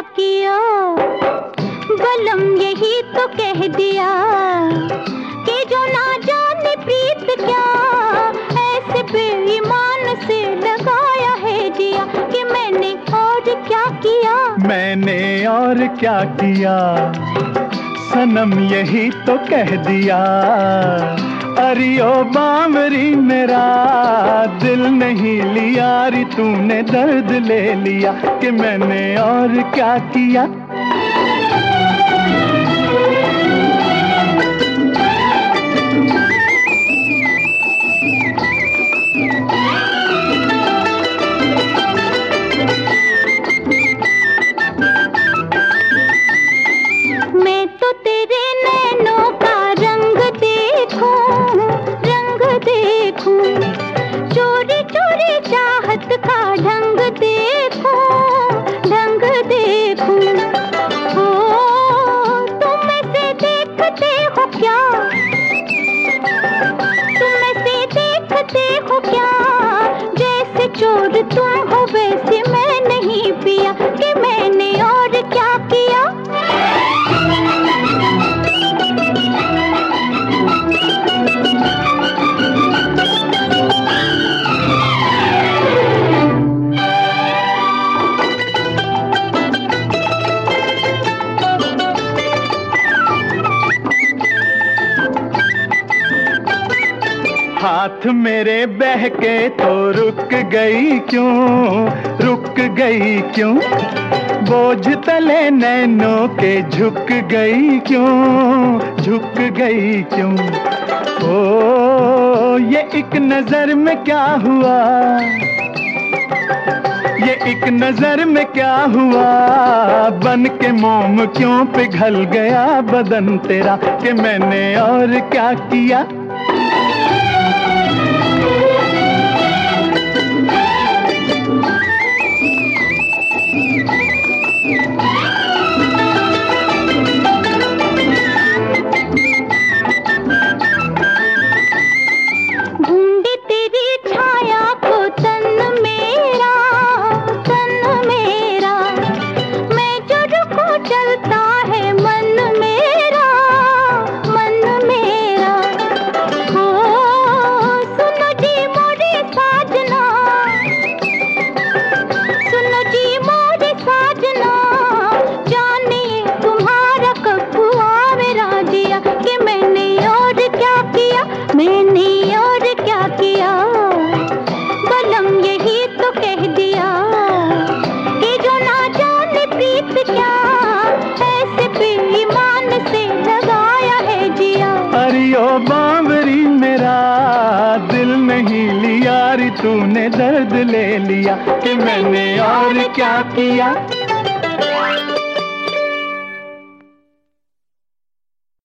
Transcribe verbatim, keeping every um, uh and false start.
किया, बलम यही तो कह दिया कि जो ना जाने प्रीत क्या, ऐसे बेईमान से लगाया है जिया कि मैंने और क्या किया। मैंने और क्या किया सनम यही तो कह दिया। अरियो बामरी मेरा दिल नहीं लिया री, तूने दर्द ले लिया कि मैंने और क्या किया। मैं तो तेरे नैनों का रंग देखूं, रंग देखूं, चोरी चोरी चाहत का ढंग देखूं, ढंग देखूं। ओ तुम ऐसे देखते हो क्या, तुम ऐसे देखते हो क्या, जैसे चोर तुम हो वैसे मैं नहीं पिया कि मैंने और क्या किया। हाथ मेरे बहके तो रुक गई क्यों, रुक गई क्यों, बोझ तले नैनों के झुक गई क्यों, झुक गई क्यों। ओ ये एक नजर में क्या हुआ, ये एक नजर में क्या हुआ, बन के मोम क्यों पिघल गया बदन तेरा कि मैंने और क्या किया। ढूंढे तेरी छाया को तन मेरा, तन मेरा, मैं जो रुको चलता है मन मेरा, मन मेरा। हो सुनो जी मोरे साजना, सुनो जी मोरे साजना, जाने तुम्हारा कब हुआ मेरा जिया कि मैंने और क्या किया, मैंने और क्या किया। बलम यही तो कह दिया कि जो ना जाने प्रीत क्या, ऐसे बेईमान से लगाया है जिया। अरियो बावरी मेरा दिल नहीं लिया री, तूने दर्द ले लिया कि मैंने और क्या किया।